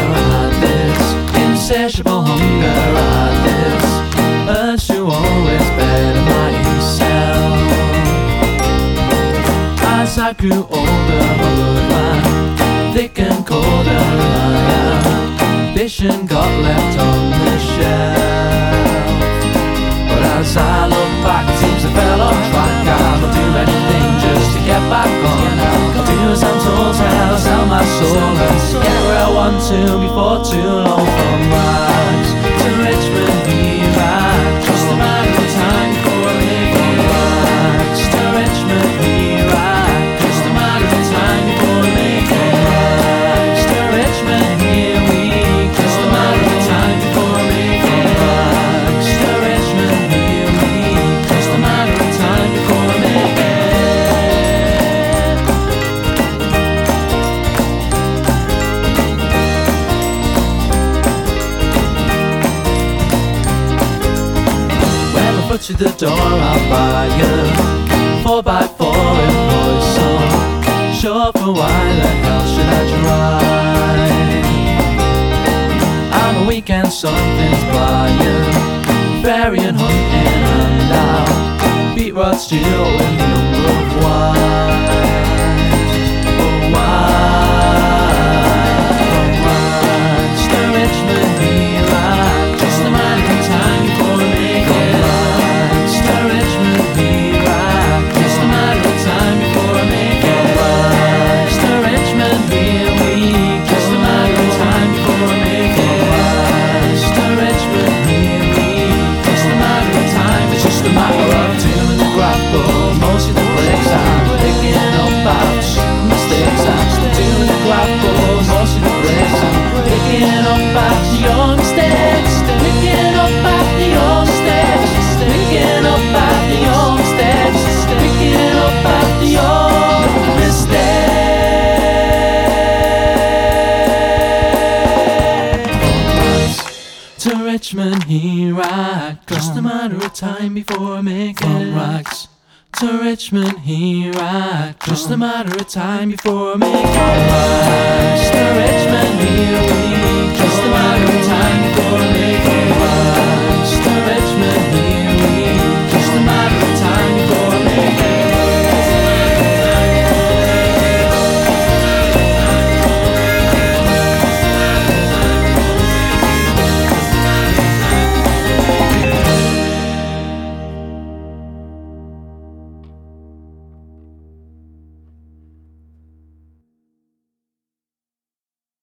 I had this insatiable hunger, I had this urge to always better myself. As I grew older, my blood ran thick and colder, my ambition got left on the shelf. But as I look back, it seems I fell off track. I'll do anything just to get back on. I'll do as I'm told, I'll sell my soul and get where I want to before too long. From rags to Richmond, here I go. Just a matter of time before I live. From rags to Richmond, here I go. Just a matter of time before I make it. From rags to Richmond, here we go. Just a matter of time before I make it. From rags to Richmond, here we go. Just a matter of time before I make it. To the door, I'll buy you 4x4 in Boyson. Sure, for why the hell should I try? I'm a weekend, something's buying, ferrying, hunting, and I'll beat Rod Stewart with the number of wives. Oh, why? From rags to Richmond, here I just a matter of time before I make it. Most of the breaks I'm picking up out mistakes I'm doing the grapple. Most of the breaks I'm picking up out your mistakes. Picking up out your mistakes. Picking up out your mistakes. Picking up out your mistakes. To Richmond, here I go. Just a matter of time before I make it. From rags to Richmond, here I go. Just a matter of time before I make it. From rags to Richmond, here we go.